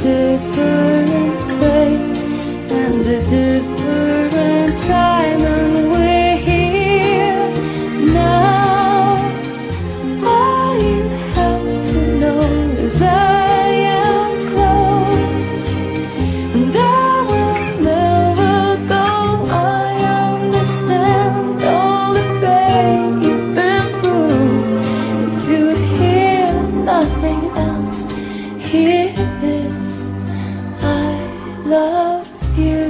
different place and a different time, and we're here now. All you have to know is I am close, and I will never go. I understand all the pain you've been through. If you hear nothing else, hear this: I love you.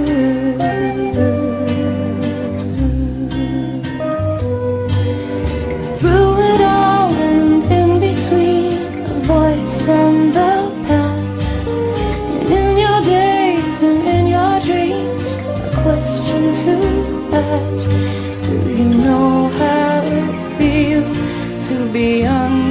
Through it all and in between, a voice from the past, and in your days and in your dreams, a question to ask: do you know how it feels to be under